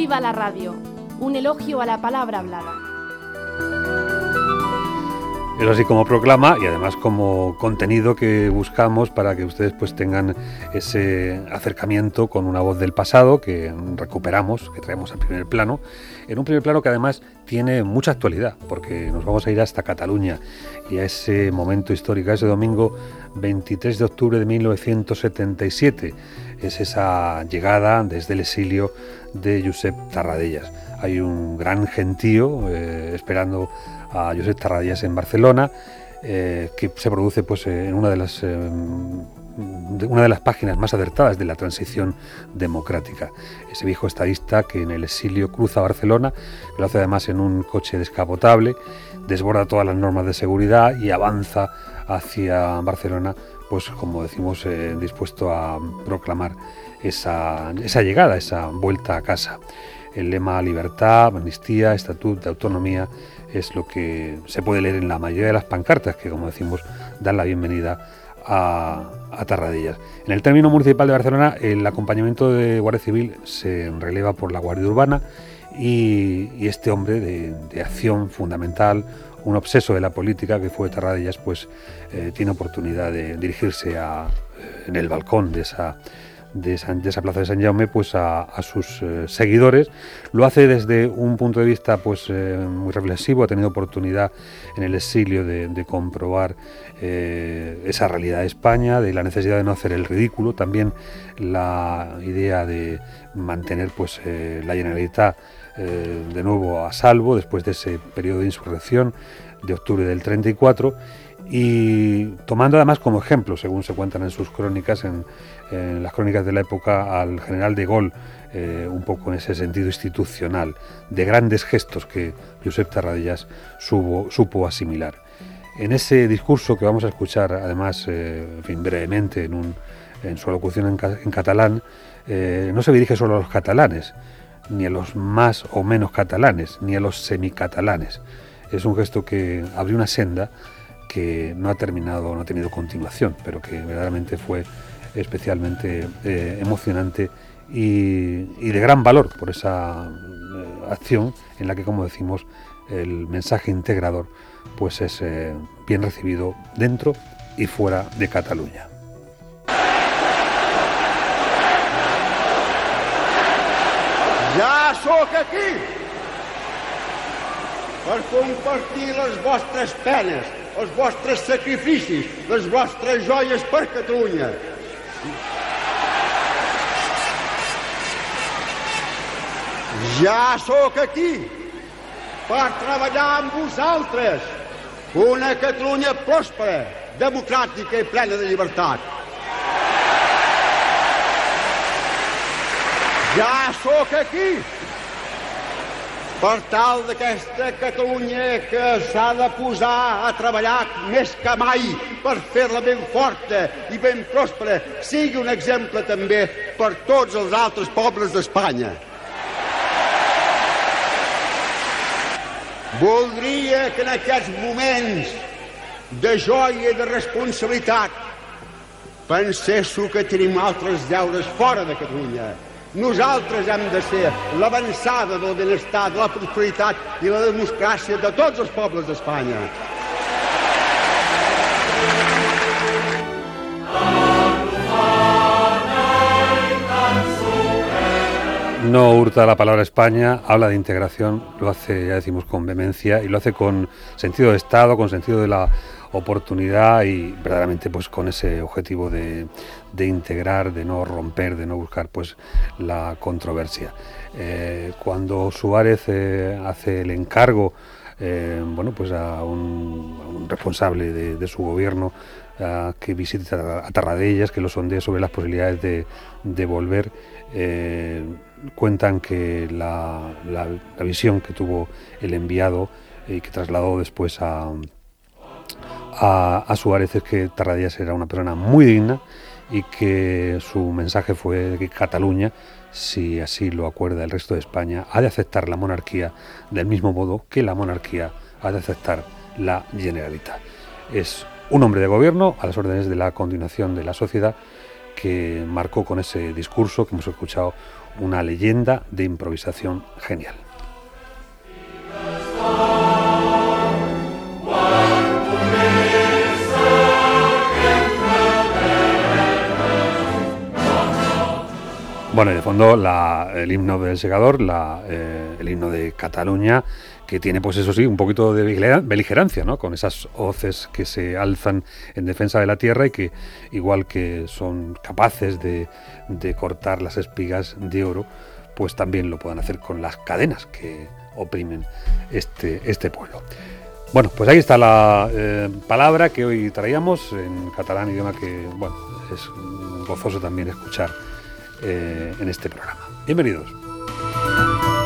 ¡Viva la radio! Un elogio a la palabra hablada. Es así como proclama y además como contenido que buscamos para que ustedes pues tengan ese acercamiento con una voz del pasado que recuperamos, que traemos al primer plano, en un primer plano que además tiene mucha actualidad, porque nos vamos a ir hasta Cataluña y a ese momento histórico, a ese domingo 23 de octubre de 1977, es esa llegada desde el exilio de Josep Tarradellas. Hay un gran gentío esperando a Josep Tarradellas en Barcelona, que se produce pues en una de las páginas más acertadas de la transición democrática. Ese viejo estadista que en el exilio cruza Barcelona, que lo hace además en un coche descapotable, desborda todas las normas de seguridad y avanza hacia Barcelona, pues como decimos, dispuesto a proclamar esa llegada, esa vuelta a casa. El lema libertad, amnistía, estatuto de autonomía es lo que se puede leer en la mayoría de las pancartas que, como decimos, dan la bienvenida a Tarradellas. En el término municipal de Barcelona, el acompañamiento de Guardia Civil se releva por la Guardia Urbana y este hombre de acción fundamental, un obseso de la política que fue Tarradellas, pues tiene oportunidad de dirigirse en el balcón de esa plaza de Sant Jaume pues a sus seguidores. Lo hace desde un punto de vista pues muy reflexivo. Ha tenido oportunidad en el exilio de comprobar esa realidad de España, de la necesidad de no hacer el ridículo, también la idea de mantener pues la Generalitat de nuevo a salvo después de ese periodo de insurrección de octubre del 34, y tomando además como ejemplo, según se cuentan en sus crónicas, en las crónicas de la época, al general de Gaulle, un poco en ese sentido institucional, de grandes gestos que Josep Tarradellas supo asimilar. En ese discurso que vamos a escuchar, además, brevemente en su alocución en catalán, no se dirige solo a los catalanes, ni a los más o menos catalanes, ni a los semicatalanes. Es un gesto que abrió una senda que no ha tenido continuación, pero que verdaderamente fue especialmente emocionante y de gran valor por esa acción en la que, como decimos, el mensaje integrador pues es bien recibido dentro y fuera de Cataluña. Ja sóc aquí per compartir les vostres penes, els vostres sacrificis, les vostres joies per Catalunya. Ja sóc aquí per treballar amb vosaltres una Catalunya pròspera, democràtica i plena de llibertat. Ja sóc aquí per tal d'aquesta Catalunya que s'ha de posar a treballar més que mai per fer-la ben forta i ben pròspera, sigui un exemple també per tots els altres pobles d'Espanya. Voldria que en aquests moments de joia i de responsabilitat penséssiu que tenim altres deures fora de Catalunya. Nosaltres hem de ser l'avançada del benestar, de la prosperitat i la democràcia de tots els pobles d'Espanya. No hurta la palabra España, habla de integración, lo hace, ya decimos, con vehemencia y lo hace con sentido de Estado, con sentido de la oportunidad y verdaderamente pues con ese objetivo de integrar, de no romper, de no buscar pues la controversia. Cuando Suárez hace el encargo pues a un responsable de su gobierno que visite a Tarradellas, que lo sondee sobre las posibilidades de volver, cuentan que la visión que tuvo el enviado y que trasladó después a Suárez es que Tarradellas era una persona muy digna y que su mensaje fue que Cataluña, si así lo acuerda el resto de España, ha de aceptar la monarquía del mismo modo que la monarquía ha de aceptar la Generalitat. Es un hombre de gobierno a las órdenes de la continuación de la sociedad que marcó con ese discurso que hemos escuchado una leyenda de improvisación genial. Bueno, y de fondo el himno del Segador, el himno de Cataluña, que tiene, pues eso sí, un poquito de beligerancia, ¿no? Con esas hoces que se alzan en defensa de la tierra y que, igual que son capaces de cortar las espigas de oro, pues también lo puedan hacer con las cadenas que oprimen este pueblo. Bueno, pues ahí está la palabra que hoy traíamos en catalán, idioma que, bueno, es gozoso también escuchar en este programa. Bienvenidos.